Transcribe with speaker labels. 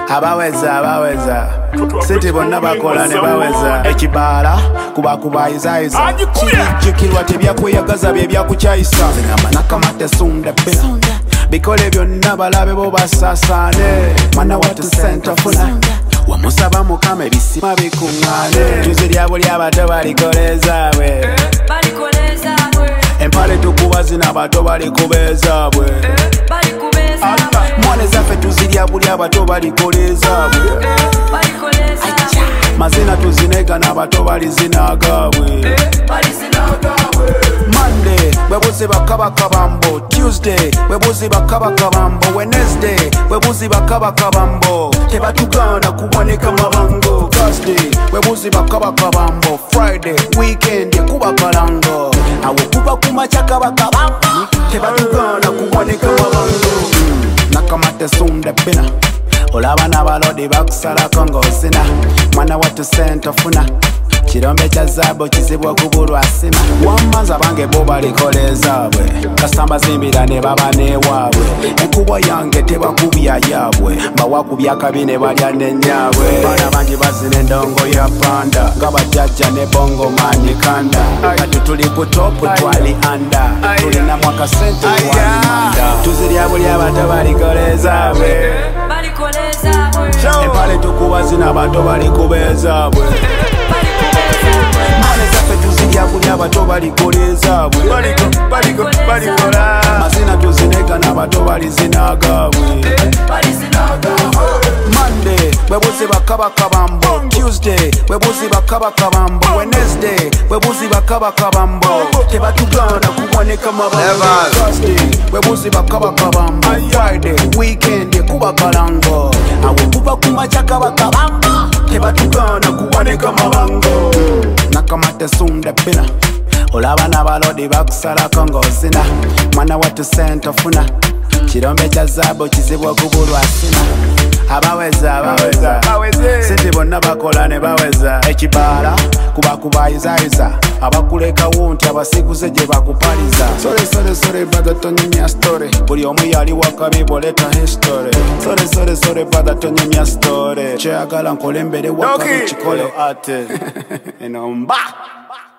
Speaker 1: abaweza sente bonna bakola ne baweza ekibaala kubayizayiza kirijjukirwa tebyakweyagaza bye byakukyayisa ngamba nakamate sunda bina bikole byonna balabe bo basaasaane mwana watu sente funa wamusaba mukama ebisima bikuŋŋaane juzi lyabo lyabato balikolezaabwe empale tukuba zina abato balikubeezaabwe mwane zaffe tuzirya buli abato balikolezaabwe mazina tuzinega n'abato balizinagaabwe Monday bwebuzi bakabakabambo Tuesday bwebuzi bakabakabambo Wednesday bwebuzi bakabakabambo tebatugana kuboneka mabango Thursday bwebuzi bakabakabambo Friday weekend kuba kalango awo kuba kumacha kabakabambo tebatugana kuboneka mabango nakamate sunda bina olaba n'abalodi bakusalako ng'ozina mwana watu sente ofuna kirombe kya zaabo kizibwa kubulwa asima wamanza bange bo balikolezaabwe kasamba zimbira ne baba newaabwe enkubo yange tebakubya yaabwe bawakubya kabi ne balya nenyaabwe baana bangi bazina endongo ya panda nga bajjajja ne bongo manyi kanda kati tuli ku topu twali anda tulina mwaka sente twali tuzirya buli abato balikolezaabwe empale tukuba zina abato balikubeezaabwe mane zaffe tuzirya buli abato balikolezaabwe mazina tuzinega n'abato balizinagaabwe Monday bwebuzi bakabakabambo Tuesday bwebuzi bakabakabambo Wednesday bwebuzi bakabakabambo tebatugana kuboneka mabango Thursday bwebuzi bakabakabambo Friday weekend kuba kalango awo kuba kumacha kabakabambo tebatugana kuboneka mabango nakamate sunda bina olaba n'abalodi bakusalako ng'ozina mwana watu sente ofuna kirombe kya zaabo kizibwa kubulwa asina abaweza sente bonna bakola ne baweza ekibaala kubayizayiza abakulekawo nti abasiguze gye bakupaliza sole brother tonyumya story buli omu yali wakabi boleta history sole brother tonyumya story kyeyagala nkole mbere wakabi kikole ate eno mba